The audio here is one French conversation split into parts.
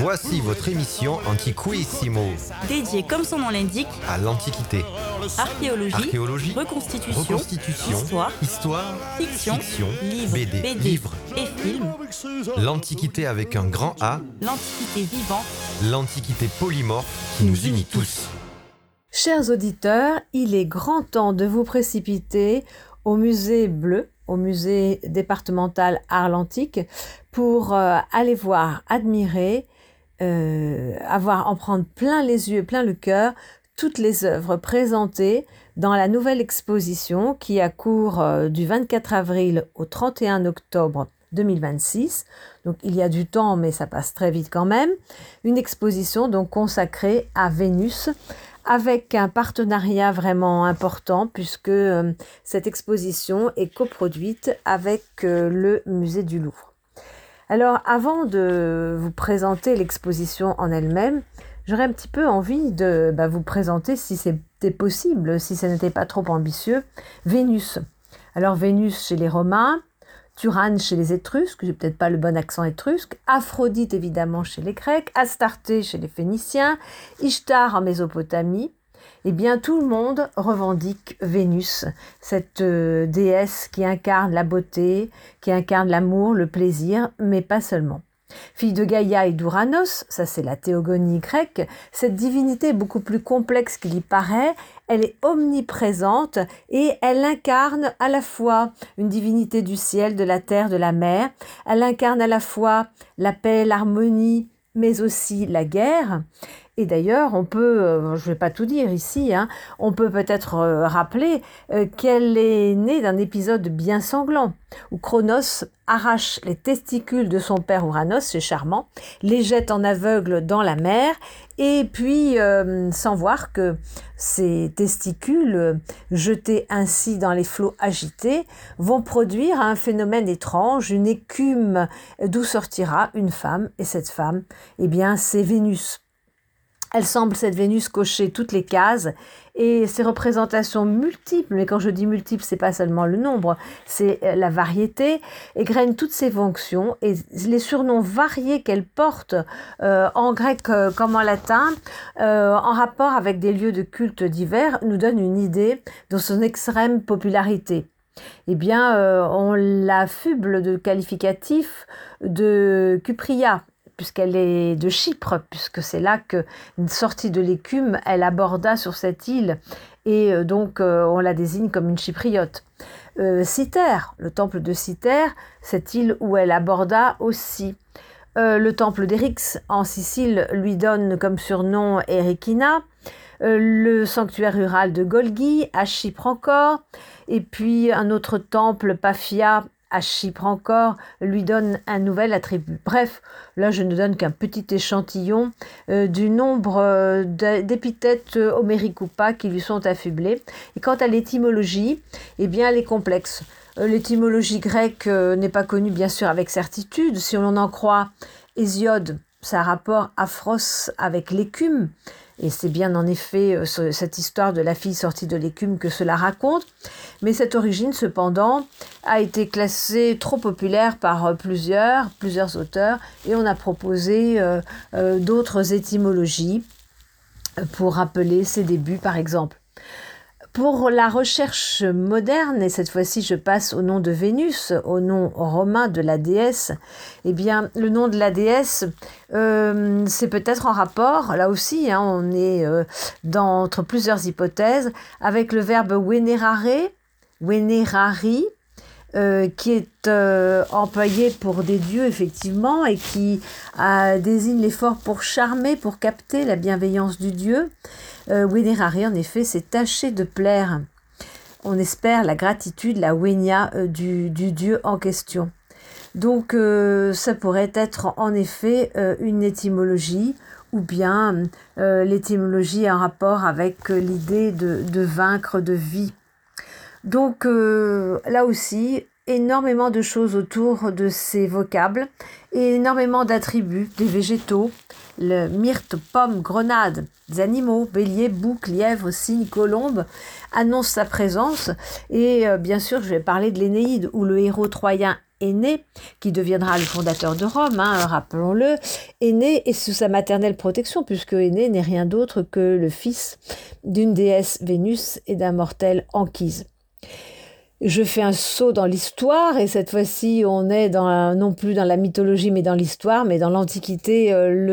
Voici votre émission Antiquissimo, dédiée comme son nom l'indique à l'Antiquité. Archéologie, reconstitution, histoire, fiction, livres et films. L'Antiquité avec un grand A, L'Antiquité vivante, l'Antiquité polymorphe qui nous unit tous. Chers auditeurs, il est grand temps de vous précipiter au musée Bleu, au musée départemental Arts-Antiques, pour aller voir, admirer, en prendre plein les yeux, plein le cœur, toutes les œuvres présentées dans la nouvelle exposition qui a cours du 24 avril au 31 octobre 2026. Donc il y a du temps, mais ça passe très vite quand même. Une exposition donc consacrée à Vénus, avec un partenariat vraiment important puisque cette exposition est coproduite avec le musée du Louvre. Alors avant de vous présenter l'exposition en elle-même, j'aurais un petit peu envie de vous présenter, si c'était possible, si ce n'était pas trop ambitieux, Vénus. Alors Vénus chez les Romains, Turane chez les Étrusques, j'ai peut-être pas le bon accent étrusque, Aphrodite évidemment chez les Grecs, Astarté chez les Phéniciens, Ishtar en Mésopotamie. Eh bien, tout le monde revendique Vénus, cette déesse qui incarne la beauté, qui incarne l'amour, le plaisir, mais pas seulement. Fille de Gaïa et d'Ouranos, ça c'est la théogonie grecque, cette divinité est beaucoup plus complexe qu'il y paraît, elle est omniprésente et elle incarne à la fois une divinité du ciel, de la terre, de la mer, elle incarne à la fois la paix, l'harmonie, mais aussi la guerre. Et d'ailleurs, on peut, je ne vais pas tout dire ici, on peut peut-être rappeler qu'elle est née d'un épisode bien sanglant, où Cronos arrache les testicules de son père Ouranos, c'est charmant, les jette en aveugle dans la mer, et puis, sans voir que ces testicules, jetés ainsi dans les flots agités, vont produire un phénomène étrange, une écume d'où sortira une femme, et cette femme, eh bien, c'est Vénus. Elle semble, cette Vénus, cocher toutes les cases et ses représentations multiples, mais quand je dis multiples, c'est pas seulement le nombre, c'est la variété, égrènent toutes ses fonctions et les surnoms variés qu'elle porte en grec comme en latin, en rapport avec des lieux de culte divers, nous donnent une idée de son extrême popularité. Eh bien, on l'affuble de qualificatif de Cupria, puisqu'elle est de Chypre, puisque c'est là que, sortie de l'écume, elle aborda sur cette île, et donc on la désigne comme une chypriote. Cythère, le temple de Cythère, cette île où elle aborda aussi. Le temple d'Eryx en Sicile lui donne comme surnom Erycina, le sanctuaire rural de Golgi, à Chypre encore, et puis un autre temple, Paphia, à Chypre encore, lui donne un nouvel attribut. Bref, là je ne donne qu'un petit échantillon du nombre d'épithètes homériques ou pas qui lui sont affublées. Et quant à l'étymologie, eh bien elle est complexe. L'étymologie grecque n'est pas connue bien sûr avec certitude. Si on en croit Hésiode, ça a rapport aphros avec l'écume. Et c'est bien en effet cette histoire de la fille sortie de l'écume que cela raconte. Mais cette origine, cependant, a été classée trop populaire par plusieurs auteurs et on a proposé d'autres étymologies pour rappeler ses débuts, par exemple. Pour la recherche moderne, et cette fois-ci je passe au nom de Vénus, au nom romain de la déesse, eh bien le nom de la déesse, c'est peut-être en rapport, là aussi on est entre plusieurs hypothèses, avec le verbe venerare, venerari, qui est employé pour des dieux effectivement et qui désigne l'effort pour charmer, pour capter la bienveillance du dieu. Venerare, en effet, c'est tâcher de plaire. On espère la gratitude, la venia du dieu en question. Donc, ça pourrait être en effet une étymologie ou bien l'étymologie en rapport avec l'idée de vaincre, de vie. Donc, là aussi, énormément de choses autour de ces vocables et énormément d'attributs, des végétaux, le myrte, pomme, grenade, des animaux, bélier, bouc, lièvre, cygne, colombe, annoncent sa présence. Et bien sûr, je vais parler de l'Énéide, où le héros troyen Énée, qui deviendra le fondateur de Rome, rappelons-le. Énée est sous sa maternelle protection, puisque Énée n'est rien d'autre que le fils d'une déesse Vénus et d'un mortel Anchise. Je fais un saut dans l'histoire, et cette fois-ci, on est non plus dans la mythologie, mais dans l'histoire, mais dans l'Antiquité,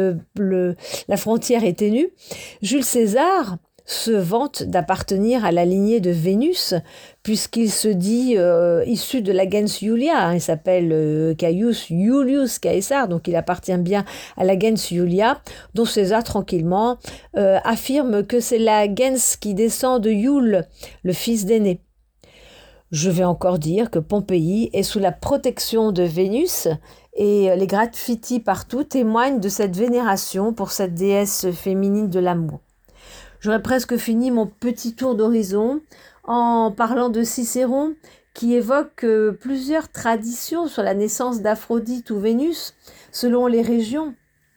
la frontière est ténue. Jules César se vante d'appartenir à la lignée de Vénus, puisqu'il se dit issu de la gens Iulia. Il s'appelle Caius Iulius Caesar, donc il appartient bien à la gens Iulia, dont César, tranquillement, affirme que c'est la gens qui descend de Iule, le fils d'Énée. Je vais encore dire que Pompéi est sous la protection de Vénus, et les graffitis partout témoignent de cette vénération pour cette déesse féminine de l'amour. J'aurais presque fini mon petit tour d'horizon en parlant de Cicéron, qui évoque plusieurs traditions sur la naissance d'Aphrodite ou Vénus, selon les régions.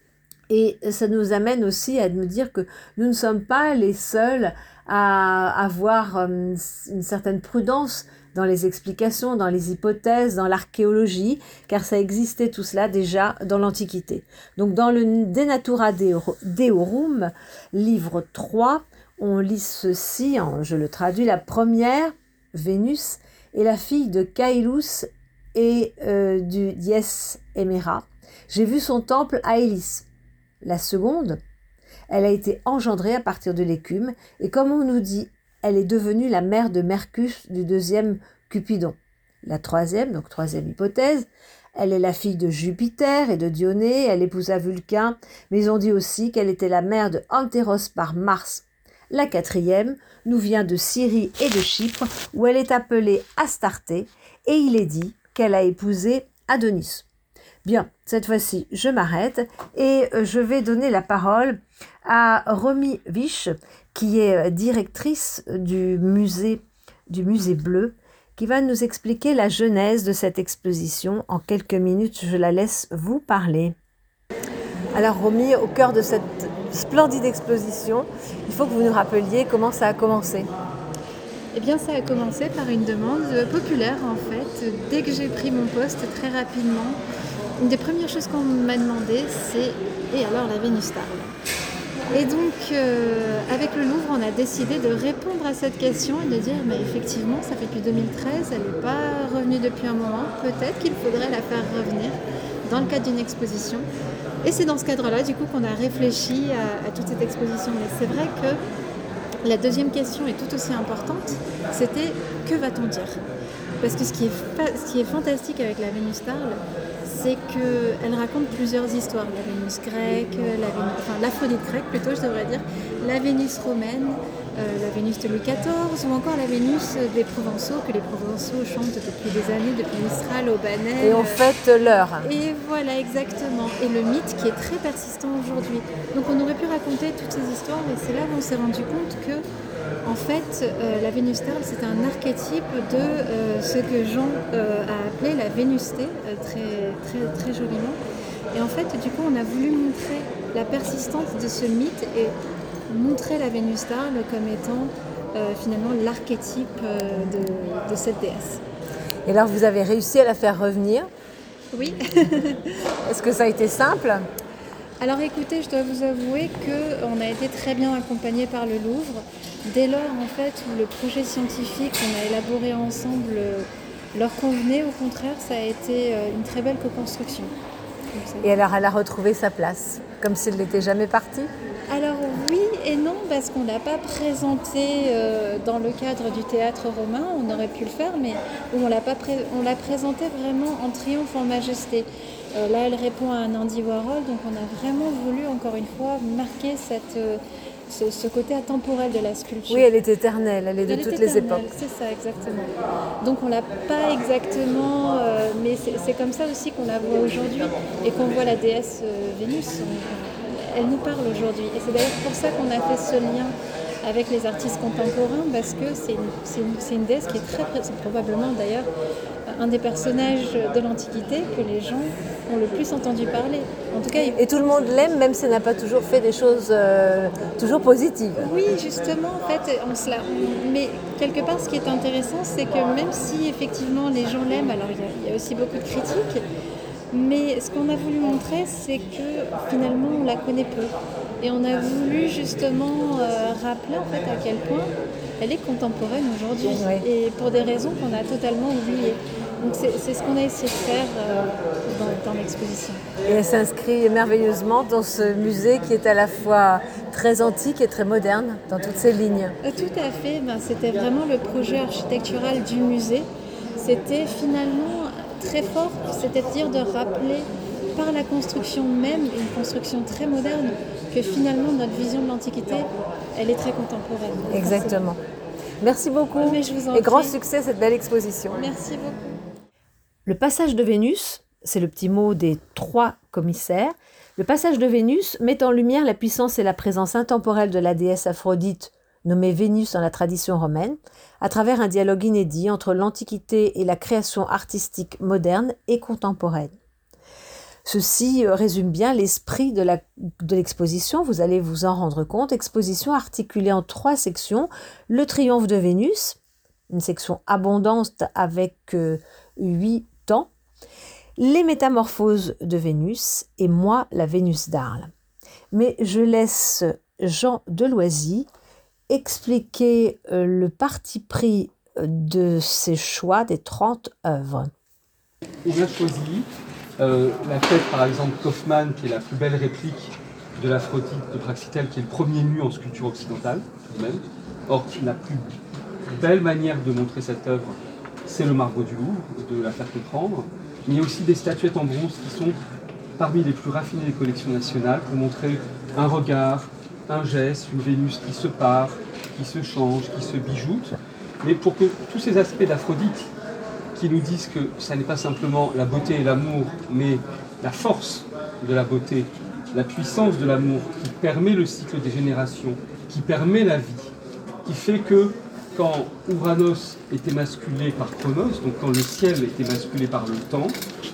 Et ça nous amène aussi à nous dire que nous ne sommes pas les seuls à avoir une certaine prudence dans les explications, dans les hypothèses, dans l'archéologie, car ça existait tout cela déjà dans l'Antiquité. Donc dans le De Natura Deorum, livre 3, on lit ceci, je le traduis: la première, Vénus, est la fille de Caïlus et du dies Héméra. J'ai vu son temple à Élis. La seconde, elle a été engendrée à partir de l'écume, et comme on nous dit, elle est devenue la mère de Mercus, du deuxième Cupidon. La troisième, donc troisième hypothèse, elle est la fille de Jupiter et de Dionée, elle épousa Vulcain, mais on dit aussi qu'elle était la mère de Antéros par Mars. La quatrième nous vient de Syrie et de Chypre, où elle est appelée Astarté, et il est dit qu'elle a épousé Adonis. Bien, cette fois-ci, je m'arrête et je vais donner la parole à Romy Wisch, qui est directrice du musée bleu, qui va nous expliquer la genèse de cette exposition. En quelques minutes, je la laisse vous parler. Alors Romy, au cœur de cette splendide exposition, il faut que vous nous rappeliez comment ça a commencé. Eh bien, ça a commencé par une demande populaire, en fait. Dès que j'ai pris mon poste, très rapidement, une des premières choses qu'on m'a demandé, c'est « Et alors la Vénustarle ?» Et donc, avec le Louvre, on a décidé de répondre à cette question et de dire « Mais effectivement, ça fait depuis 2013, elle n'est pas revenue depuis un moment. Peut-être qu'il faudrait la faire revenir dans le cadre d'une exposition. » Et c'est dans ce cadre-là, du coup, qu'on a réfléchi à toute cette exposition. Mais c'est vrai que la deuxième question est tout aussi importante, c'était « Que va-t-on dire ?» Parce que ce qui est fantastique avec la Vénustarle, c'est qu'elle raconte plusieurs histoires. La Vénus grecque, l'Aphrodite grecque plutôt, je devrais dire, la Vénus romaine, la Vénus de Louis XIV, ou encore la Vénus des Provençaux, que les Provençaux chantent depuis des années, depuis Mistral, Aubanet. Et on fête l'heure. Et voilà, exactement. Et le mythe qui est très persistant aujourd'hui. Donc on aurait pu raconter toutes ces histoires, et c'est là où on s'est rendu compte que en fait, la Vénustarle, c'est un archétype de ce que Jean a appelé la Vénusté, très, très, très joliment. Et en fait, du coup, on a voulu montrer la persistance de ce mythe et montrer la Vénustarle comme étant finalement l'archétype de cette déesse. Et alors, vous avez réussi à la faire revenir? Oui. Est-ce que ça a été simple? Alors écoutez, je dois vous avouer qu'on a été très bien accompagnés par le Louvre. Dès lors, en fait, où le projet scientifique qu'on a élaboré ensemble leur convenait, au contraire, ça a été une très belle co-construction. Et alors, elle a retrouvé sa place, comme s'il n'était jamais parti? Alors oui et non, parce qu'on ne l'a pas présenté dans le cadre du théâtre romain, on aurait pu le faire, mais on l'a présenté vraiment en triomphe, en majesté. Là, elle répond à un Andy Warhol, donc on a vraiment voulu, encore une fois, marquer ce côté atemporel de la sculpture. Oui, elle est éternelle, elle est de toutes les époques. C'est ça, exactement. Donc on ne l'a pas exactement, mais c'est comme ça aussi qu'on la voit aujourd'hui et qu'on voit la déesse Vénus. Elle nous parle aujourd'hui. Et c'est d'ailleurs pour ça qu'on a fait ce lien avec les artistes contemporains parce que c'est une déesse qui est très présente, probablement d'ailleurs un des personnages de l'Antiquité que les gens ont le plus entendu parler. En tout cas, et tout le monde l'aime, même si elle n'a pas toujours fait des choses toujours positives. Oui, justement, en fait, mais quelque part, ce qui est intéressant, c'est que même si effectivement les gens l'aiment, alors il y a aussi beaucoup de critiques, mais ce qu'on a voulu montrer, c'est que finalement, on la connaît peu. Et on a voulu justement rappeler en fait à quel point elle est contemporaine aujourd'hui, et pour des raisons qu'on a totalement oubliées. Donc c'est ce qu'on a essayé de faire dans l'exposition. Et elle s'inscrit merveilleusement dans ce musée qui est à la fois très antique et très moderne dans toutes ses lignes. Tout à fait, c'était vraiment le projet architectural du musée. C'était finalement très fort, c'est-à-dire de rappeler par la construction même, une construction très moderne, que finalement notre vision de l'Antiquité, elle est très contemporaine. Exactement. Merci beaucoup et grand succès cette belle exposition. Merci beaucoup. Le passage de Vénus, c'est le petit mot des 3 commissaires. Le passage de Vénus met en lumière la puissance et la présence intemporelle de la déesse Aphrodite, nommée Vénus dans la tradition romaine, à travers un dialogue inédit entre l'Antiquité et la création artistique moderne et contemporaine. Ceci résume bien l'esprit de l'exposition, vous allez vous en rendre compte. Exposition articulée en 3 sections. Le triomphe de Vénus, une section abondante avec 8 temps. Les métamorphoses de Vénus et moi, la Vénus d'Arles. Mais je laisse Jean Deloisy expliquer le parti pris de ces choix des 30 œuvres. On a choisi la tête, par exemple, Kaufmann, qui est la plus belle réplique de l'Aphrodite de Praxitèle, qui est le premier nu en sculpture occidentale, tout de même. Or, la plus belle manière de montrer cette œuvre, c'est le Margot du Louvre, de la faire comprendre. Mais il y a aussi des statuettes en bronze qui sont parmi les plus raffinées des collections nationales pour montrer un regard, un geste, une Vénus qui se pare, qui se change, qui se bijoute. Mais pour que tous ces aspects d'Aphrodite, qui nous disent que ça n'est pas simplement la beauté et l'amour, mais la force de la beauté, la puissance de l'amour qui permet le cycle des générations, qui permet la vie, qui fait que quand Ouranos est émasculé par Chronos, donc quand le ciel est émasculé par le temps,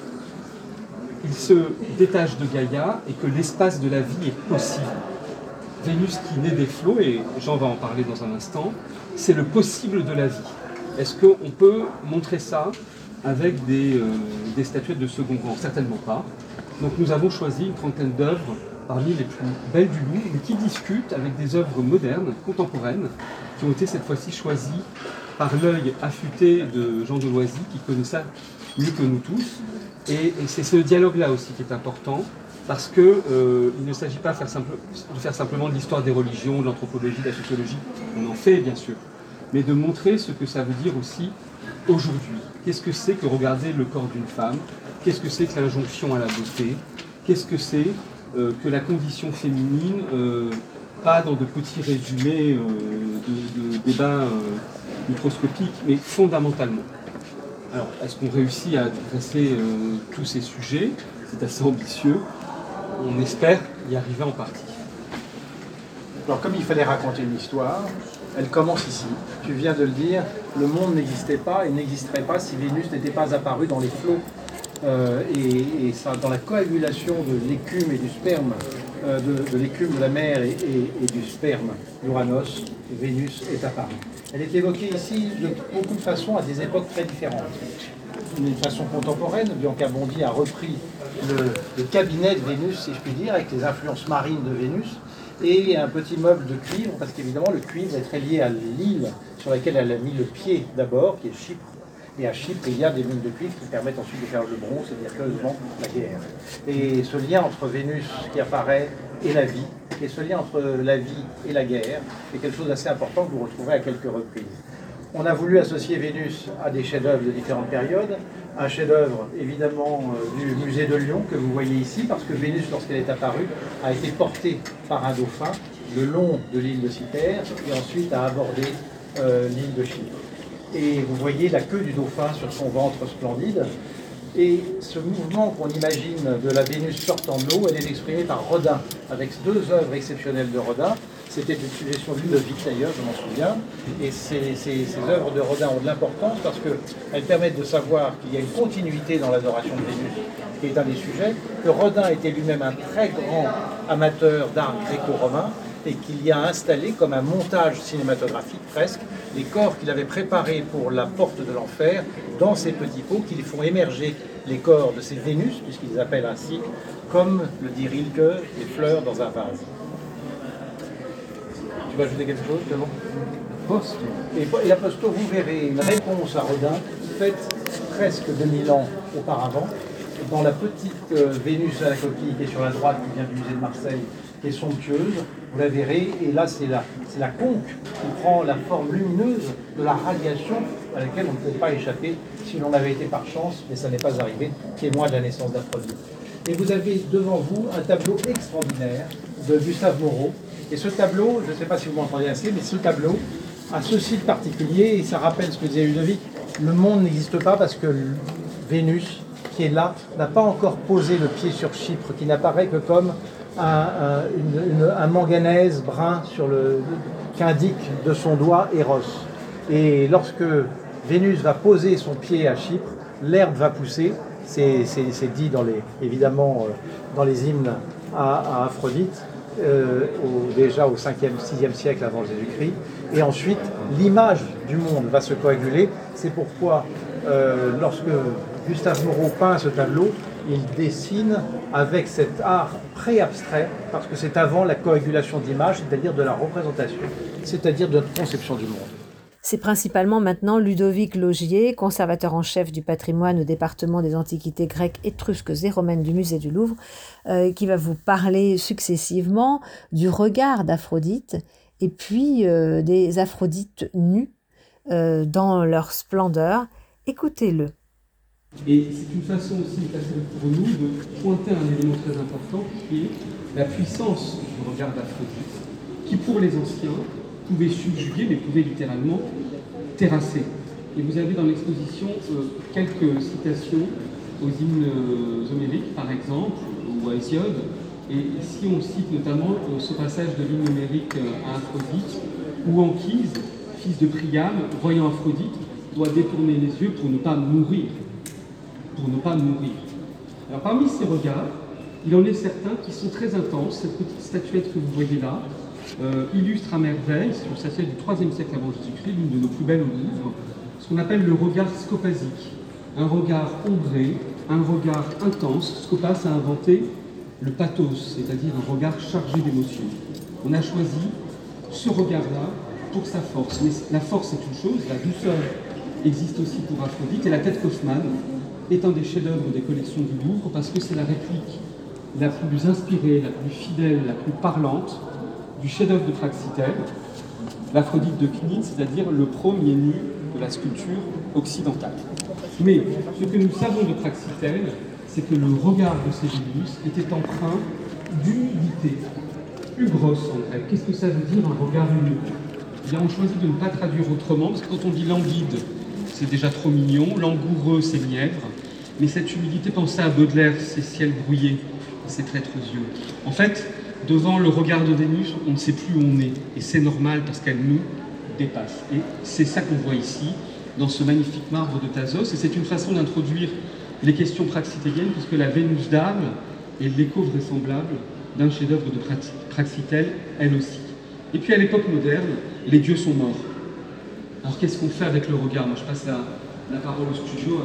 il se détache de Gaïa et que l'espace de la vie est possible. Vénus qui naît des flots, et Jean va en parler dans un instant, c'est le possible de la vie. Est-ce qu'on peut montrer ça avec des statuettes de second rang? Certainement pas. Donc nous avons choisi une trentaine d'œuvres parmi les plus belles du Louvre, mais qui discutent avec des œuvres modernes, contemporaines, qui ont été cette fois-ci choisies par l'œil affûté de Jean Deloisy, qui connaît ça mieux que nous tous. Et c'est ce dialogue-là aussi qui est important, parce qu'il ne s'agit pas de faire simplement de l'histoire des religions, de l'anthropologie, de la sociologie, on en fait bien sûr, mais de montrer ce que ça veut dire aussi aujourd'hui. Qu'est-ce que c'est que regarder le corps d'une femme? Qu'est-ce que c'est que l'injonction à la beauté? Qu'est-ce que c'est que la condition féminine, pas dans de petits résumés de débats microscopiques, mais fondamentalement. Alors, est-ce qu'on réussit à adresser tous ces sujets? C'est assez ambitieux. On espère y arriver en partie. Alors, comme il fallait raconter une histoire, elle commence ici. Tu viens de le dire, le monde n'existait pas et n'existerait pas si Vénus n'était pas apparue dans les flots et ça, dans la coagulation de l'écume et du sperme, de l'écume de la mer et du sperme d'Uranos, Vénus est apparue. Elle est évoquée ici de beaucoup de façons à des époques très différentes. D'une façon contemporaine, Bianca Bondi a repris le cabinet de Vénus, si je puis dire, avec les influences marines de Vénus, et un petit meuble de cuivre, parce qu'évidemment le cuivre est très lié à l'île sur laquelle elle a mis le pied d'abord, qui est Chypre. Et à Chypre, il y a des mines de cuivre qui permettent ensuite de faire le bronze, c'est-à-dire curieusement la guerre. Et ce lien entre Vénus qui apparaît et la vie, et ce lien entre la vie et la guerre, est quelque chose d'assez important que vous retrouvez à quelques reprises. On a voulu associer Vénus à des chefs-d'œuvre de différentes périodes. Un chef-d'œuvre, évidemment, du musée de Lyon, que vous voyez ici, parce que Vénus, lorsqu'elle est apparue, a été portée par un dauphin le long de l'île de Cythère, et ensuite a abordé l'île de Chypre. Et vous voyez la queue du dauphin sur son ventre splendide. Et ce mouvement qu'on imagine de la Vénus sortant de l'eau, elle est exprimée par Rodin, avec 2 œuvres exceptionnelles de Rodin. C'était une suggestion de Ludovic d'ailleurs, je m'en souviens. Et ces œuvres de Rodin ont de l'importance parce qu'elles permettent de savoir qu'il y a une continuité dans l'adoration de Vénus, qui est un des sujets, que Rodin était lui-même un très grand amateur d'art gréco-romain et qu'il y a installé comme un montage cinématographique presque les corps qu'il avait préparés pour la porte de l'enfer dans ces petits pots qui font émerger les corps de ces Vénus, puisqu'ils les appellent ainsi, comme le dit Rilke, les fleurs dans un vase. Tu vas ajouter quelque chose, Clément ? Poste. Et Aposto, vous verrez une réponse à Rodin faite presque 2000 ans auparavant, dans la petite Vénus à la coquille qui est sur la droite, qui vient du musée de Marseille, qui est somptueuse, vous la verrez, et là c'est la conque qui prend la forme lumineuse de la radiation à laquelle on ne peut pas échapper si l'on avait été par chance, mais ça n'est pas arrivé, témoin de la naissance d'Aphrodite. Et vous avez devant vous un tableau extraordinaire de Gustave Moreau, et ce tableau, je ne sais pas si vous m'entendez assez, mais ce tableau a ceci de particulier, et ça rappelle ce que disait Ludovic, le monde n'existe pas parce que Vénus, qui est là, n'a pas encore posé le pied sur Chypre, qui n'apparaît que comme un manganèse brun qu'indique de son doigt Eros. Et lorsque Vénus va poser son pied à Chypre, l'herbe va pousser, c'est dit évidemment dans les hymnes à Aphrodite, déjà au 5e, 6e siècle avant Jésus-Christ, et ensuite l'image du monde va se coaguler. C'est pourquoi lorsque Gustave Moreau peint ce tableau, il dessine avec cet art pré-abstrait, parce que c'est avant la coagulation d'images, c'est-à-dire de la représentation, c'est-à-dire de notre conception du monde. C'est principalement maintenant Ludovic Laugier, conservateur en chef du patrimoine au département des antiquités grecques, étrusques et romaines du musée du Louvre, qui va vous parler successivement du regard d'Aphrodite et puis des Aphrodites nues dans leur splendeur. Écoutez-le. Et c'est une façon aussi pour nous de pointer un élément très important qui est la puissance du regard d'Aphrodite, qui pour les anciens pouvait subjuguer, mais pouvait littéralement terrasser. Et vous avez dans l'exposition quelques citations aux hymnes homériques, par exemple, ou à Hésiode. Et ici, on cite notamment ce passage de l'hymne homérique à Aphrodite, où Anchise, fils de Priam, voyant Aphrodite, doit détourner les yeux pour ne pas mourir. Alors parmi ces regards, il en est certains qui sont très intenses. Cette petite statuette que vous voyez là illustre à merveille, sur une statuette du IIIe siècle avant Jésus-Christ, l'une de nos plus belles au Louvre, ce qu'on appelle le regard scopasique. Un regard ombré, un regard intense. Scopas a inventé le pathos, c'est-à-dire un regard chargé d'émotions. On a choisi ce regard-là pour sa force. Mais la force est une chose, la douceur existe aussi pour Aphrodite, et la tête Kaufmann est un des chefs-d'œuvre des collections du Louvre parce que c'est la réplique la plus inspirée, la plus fidèle, la plus parlante du chef-d'œuvre de Praxitèle, l'Aphrodite de Cnide, c'est-à-dire le premier nu de la sculpture occidentale. Mais ce que nous savons de Praxitèle, c'est que le regard de ces Vénus était empreint d'humilité. Hugros en grec. Qu'est-ce que ça veut dire un regard humide ? Eh bien, on choisit de ne pas traduire autrement, parce que quand on dit languide, c'est déjà trop mignon, langoureux, c'est mièvre, mais cette humilité, pensez à Baudelaire, ces ciels brouillés, ces traîtres yeux. En fait, devant le regard de Vénus, on ne sait plus où on est, et c'est normal parce qu'elle nous dépasse. Et c'est ça qu'on voit ici, dans ce magnifique marbre de Thasos, et c'est une façon d'introduire les questions praxitéliennes, puisque la Vénus d'âme est l'écho vraisemblable d'un chef-d'œuvre de Praxitèle, elle aussi. Et puis à l'époque moderne, les dieux sont morts. Alors qu'est-ce qu'on fait avec le regard ? Moi je passe la parole au studio.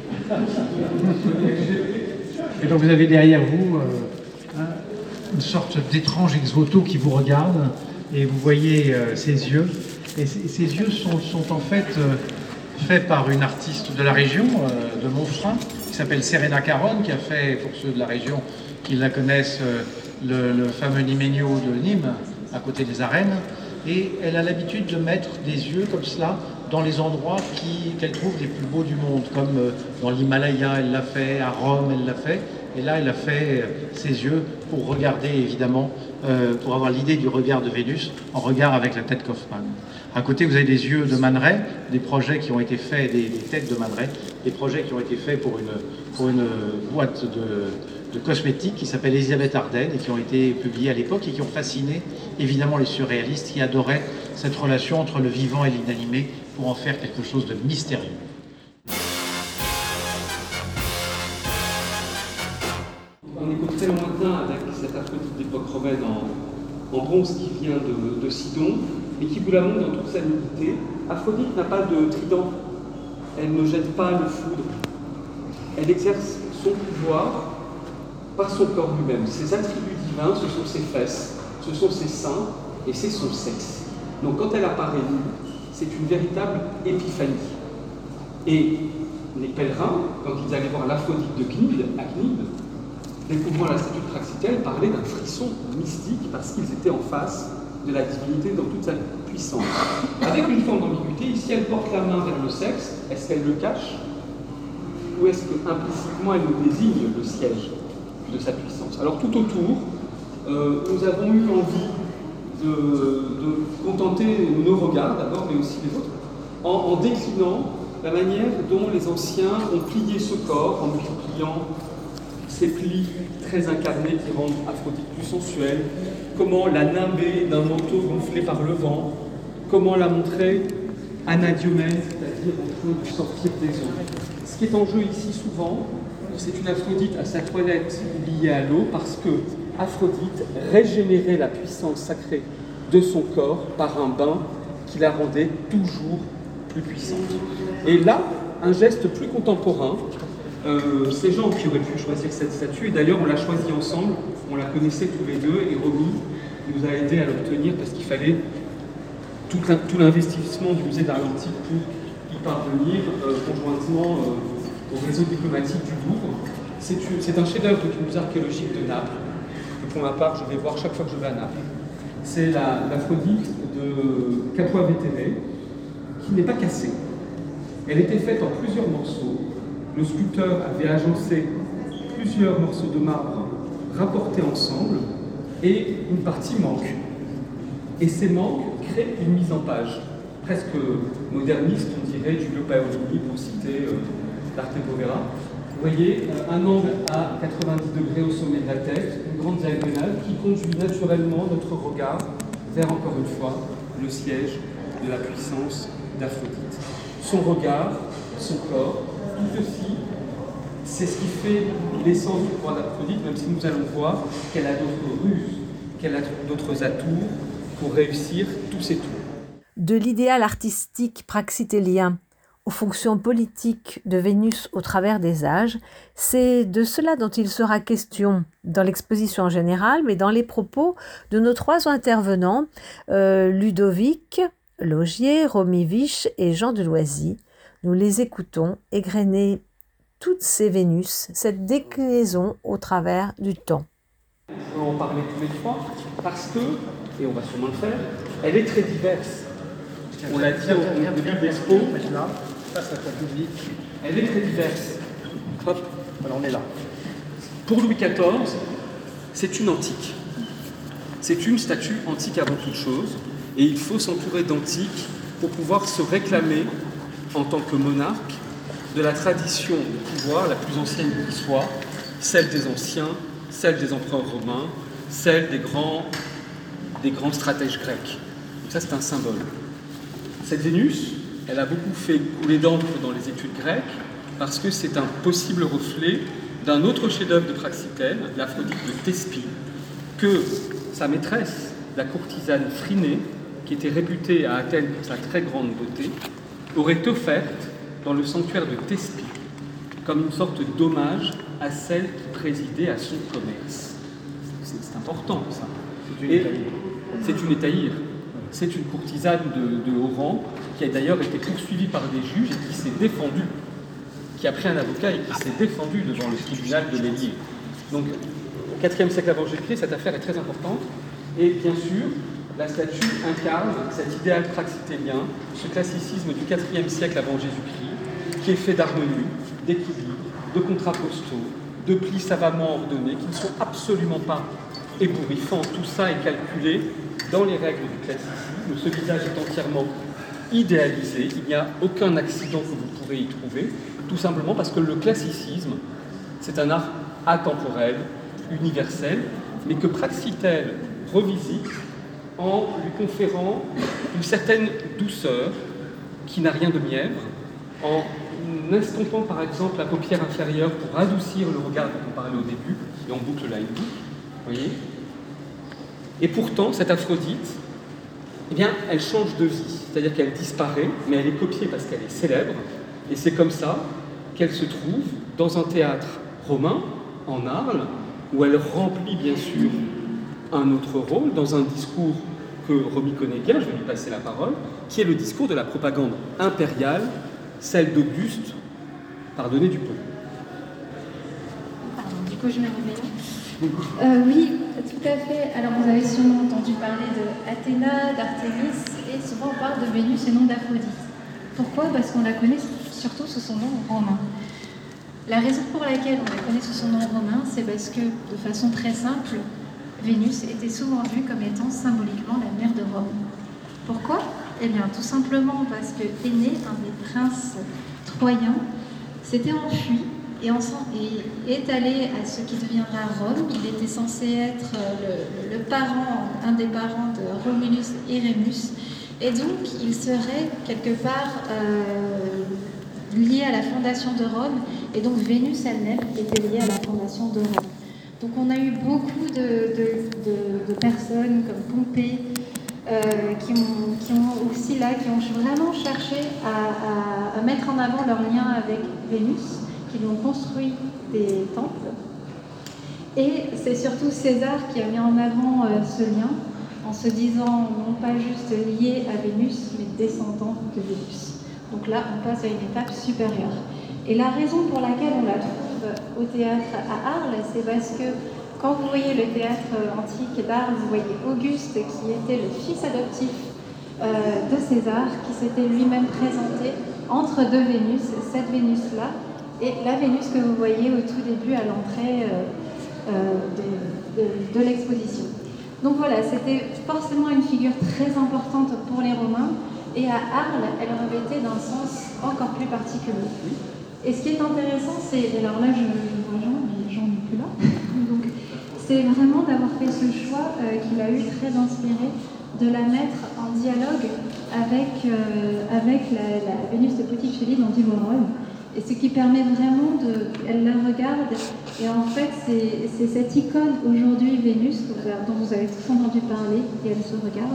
Et donc vous avez derrière vous une sorte d'étrange ex-voto qui vous regarde, et vous voyez ses yeux. Et ces yeux sont en fait faits par une artiste de la région, de Montfrin, qui s'appelle Serena Caron, qui a fait, pour ceux de la région qui la connaissent, le fameux Niménio de Nîmes, à côté des arènes. Et elle a l'habitude de mettre des yeux comme cela dans les endroits qu'elle trouve les plus beaux du monde, comme dans l'Himalaya, elle l'a fait, à Rome, elle l'a fait. Et là, elle a fait ses yeux pour regarder, évidemment, pour avoir l'idée du regard de Vénus, en regard avec la tête Kaufmann. À côté, vous avez des yeux de Man Ray, des projets qui ont été faits, des têtes de Man Ray, des projets qui ont été faits pour une boîte cosmétiques qui s'appellent Elisabeth Arden et qui ont été publiées à l'époque et qui ont fasciné évidemment les surréalistes qui adoraient cette relation entre le vivant et l'inanimé pour en faire quelque chose de mystérieux. On est très lointain avec cette Aphrodite d'époque romaine en bronze qui vient de Sidon et qui vous la montre dans toute sa nudité. Aphrodite n'a pas de trident, elle ne jette pas le foudre, elle exerce son pouvoir par son corps lui-même. Ses attributs divins, ce sont ses fesses, ce sont ses seins et c'est son sexe. Donc quand elle apparaît nue, c'est une véritable épiphanie. Et les pèlerins, quand ils allaient voir l'Aphrodite de Cnides, à Cnides, découvrant la statue de Praxitèle, parlaient d'un frisson mystique parce qu'ils étaient en face de la divinité dans toute sa puissance. Avec une forme d'ambiguïté, ici elle porte la main vers le sexe, est-ce qu'elle le cache? Ou est-ce qu'implicitement elle nous désigne le siège de sa puissance? Alors tout autour, nous avons eu envie de contenter nos regards d'abord, mais aussi les autres, en déclinant la manière dont les anciens ont plié ce corps, en multipliant ces plis très incarnés qui rendent Aphrodite plus sensuelle, comment la nimber d'un manteau gonflé par le vent, comment la montrer Anadyomène, c'est-à-dire en train de sortir des eaux. Ce qui est en jeu ici souvent, c'est une Aphrodite à sa toilette liée à l'eau, parce que Aphrodite régénérait la puissance sacrée de son corps par un bain qui la rendait toujours plus puissante. Et là, un geste plus contemporain, ces gens qui auraient pu choisir cette statue, et d'ailleurs on l'a choisie ensemble, on la connaissait tous les deux, et Romy nous a aidés à l'obtenir parce qu'il fallait tout l'investissement du musée d'art antique pour y parvenir conjointement au réseau diplomatique du Louvre. C'est un chef-d'œuvre du musée archéologique de Naples, que pour ma part je vais voir chaque fois que je vais à Naples. C'est l'Aphrodite de Capua Vetere, qui n'est pas cassée. Elle était faite en plusieurs morceaux. Le sculpteur avait agencé plusieurs morceaux de marbre rapportés ensemble, et une partie manque. Et ces manques créent une mise en page, presque moderniste, on dirait, Giulio Paolini, pour citer l'Arte Povera. Vous voyez, un angle à 90 degrés au sommet de la tête, une grande diagonale qui conduit naturellement notre regard vers, encore une fois, le siège de la puissance d'Aphrodite. Son regard, son corps, tout ceci, c'est ce qui fait l'essence du pouvoir d'Aphrodite, même si nous allons voir qu'elle a d'autres ruses, qu'elle a d'autres atours pour réussir tous ses tours. De l'idéal artistique praxitélien aux fonctions politiques de Vénus au travers des âges, c'est de cela dont il sera question dans l'exposition en général, mais dans les propos de nos trois intervenants, Ludovic Laugier, Romy Vich et Jean Deloisy. Nous les écoutons égrener toutes ces Vénus, cette déclinaison au travers du temps. Je veux en parler tous les trois parce que, et on va sûrement le faire, elle est très diverse. On l'a dit au début de l'expo. Elle est très diverse. Hop, voilà, on est là. Pour Louis XIV, c'est une antique. C'est une statue antique avant toute chose, et il faut s'entourer d'antiques pour pouvoir se réclamer en tant que monarque de la tradition de pouvoir la plus ancienne qui soit, celle des anciens, celle des empereurs romains, celle des grands stratèges grecs. Donc ça, c'est un symbole. Cette Vénus, elle a beaucoup fait couler d'encre dans les études grecques parce que c'est un possible reflet d'un autre chef-d'œuvre de Praxitèle, l'Aphrodite de Thespie, que sa maîtresse, la courtisane Phryné, qui était réputée à Athènes pour sa très grande beauté, aurait offerte dans le sanctuaire de Thespie comme une sorte d'hommage à celle qui présidait à son commerce. C'est important, ça. C'est une étaïre. C'est une courtisane de haut rang qui a d'ailleurs été poursuivie par des juges et qui s'est défendue, qui a pris un avocat et qui s'est défendue devant le tribunal de l'Élie. Donc, au IVe siècle avant Jésus-Christ, cette affaire est très importante. Et bien sûr, la statue incarne cet idéal praxitélien, ce classicisme du IVe siècle avant Jésus-Christ, qui est fait d'harmonie, d'équilibre, de contrapostaux, de plis savamment ordonnés, qui ne sont absolument pas ébouriffants. Tout ça est calculé dans les règles du classicisme. Ce visage est entièrement idéalisé. Il n'y a aucun accident que vous pourrez y trouver, tout simplement parce que le classicisme, c'est un art atemporelle, universelle, mais que Praxitèle revisite en lui conférant une certaine douceur qui n'a rien de mièvre, en estompant par exemple la paupière inférieure pour adoucir le regard dont on parlait au début, et on boucle là une boucle, voyez. Et pourtant, cette Aphrodite, eh bien, elle change de vie, c'est-à-dire qu'elle disparaît, mais elle est copiée parce qu'elle est célèbre, et c'est comme ça qu'elle se trouve dans un théâtre romain, en Arles, où elle remplit bien sûr un autre rôle, dans un discours que Romy connaît bien, je vais lui passer la parole, qui est le discours de la propagande impériale, celle d'Auguste, pardonnez du peu. Pardon, du coup je me remets là. Oui, tout à fait. Alors vous avez sûrement entendu parler d'Athéna, d'Artémis, et souvent on parle de Vénus et non d'Aphrodite. Pourquoi ? Parce qu'on la connaît surtout sous son nom romain. La raison pour laquelle on la connaît sous son nom romain, c'est parce que, de façon très simple, Vénus était souvent vue comme étant symboliquement la mère de Rome. Pourquoi ? Eh bien, tout simplement parce que Énée, un des princes troyens, s'était enfui et est allé à ce qui deviendra Rome. Il était censé être le parent, un des parents de Romulus et Rémus, et donc il serait quelque part lié à la fondation de Rome, et donc Vénus elle-même était liée à la fondation de Rome. Donc on a eu beaucoup de personnes comme Pompée qui ont aussi là, qui ont vraiment cherché à mettre en avant leur lien avec Vénus, qui lui ont construit des temples. Et c'est surtout César qui a mis en avant ce lien, en se disant non pas juste lié à Vénus, mais descendant de Vénus. Donc là, on passe à une étape supérieure. Et la raison pour laquelle on la trouve au théâtre à Arles, c'est parce que quand vous voyez le théâtre antique d'Arles, vous voyez Auguste, qui était le fils adoptif de César, qui s'était lui-même présenté entre deux Vénus, cette Vénus-là, et la Vénus que vous voyez au tout début à l'entrée de l'exposition. Donc voilà, c'était forcément une figure très importante pour les Romains, et à Arles, elle revêtait d'un sens encore plus particulier. Et ce qui est intéressant, c'est, alors là je vois Jean, mais Jean n'est plus là, donc c'est vraiment d'avoir fait ce choix qu'il a eu très inspiré, de la mettre en dialogue avec la Vénus de Botticelli d'Andy Warhol. Et ce qui permet vraiment elle la regarde, et en fait c'est cette icône aujourd'hui Vénus dont vous avez tous entendu parler, et elle se regarde.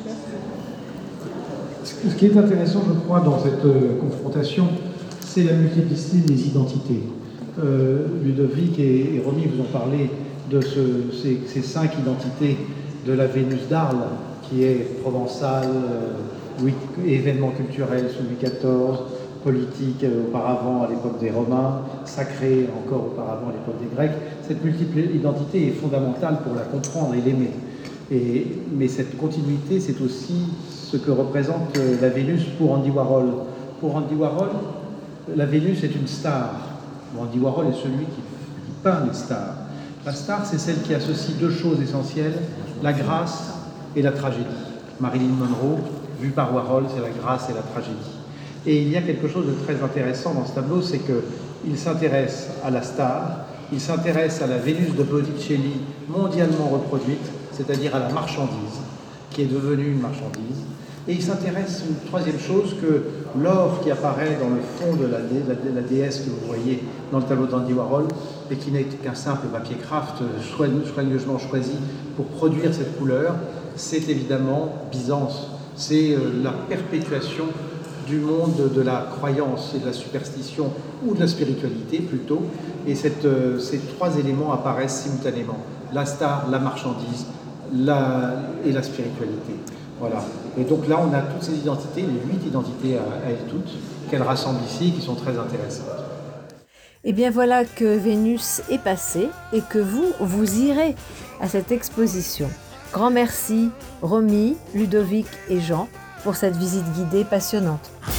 Ce qui est intéressant, je crois, dans cette confrontation, c'est la multiplicité des identités. Ludovic et Romy vous ont parlé de ces 5 identités de la Vénus d'Arles, qui est provençale, événement culturel sous Louis XIV, politique auparavant à l'époque des Romains, sacré encore auparavant à l'époque des Grecs. Cette multiple identité est fondamentale pour la comprendre et l'aimer. Mais cette continuité, c'est aussi ce que représente la Vénus pour Andy Warhol. Pour Andy Warhol, la Vénus est une star. Andy Warhol est celui qui peint les stars. La star, c'est celle qui associe 2 choses essentielles, la grâce et la tragédie. Marilyn Monroe, vue par Warhol, c'est la grâce et la tragédie. Et il y a quelque chose de très intéressant dans ce tableau, c'est qu'il s'intéresse à la star, il s'intéresse à la Vénus de Botticelli mondialement reproduite, c'est-à-dire à la marchandise, qui est devenue une marchandise. Et il s'intéresse à une troisième chose, que l'or qui apparaît dans le fond de la déesse que vous voyez dans le tableau d'Andy Warhol, et qui n'est qu'un simple papier craft soigneusement choisi pour produire cette couleur, c'est évidemment Byzance. C'est la perpétuation du monde de la croyance et de la superstition, ou de la spiritualité plutôt, et ces 3 éléments apparaissent simultanément. La star, la marchandise et la spiritualité. Voilà. Et donc là, on a toutes ces identités, les 8 identités à elles toutes, qu'elle rassemble ici, qui sont très intéressantes. Et bien voilà que Vénus est passée et que vous irez à cette exposition. Grand merci Romy, Ludovic et Jean pour cette visite guidée passionnante.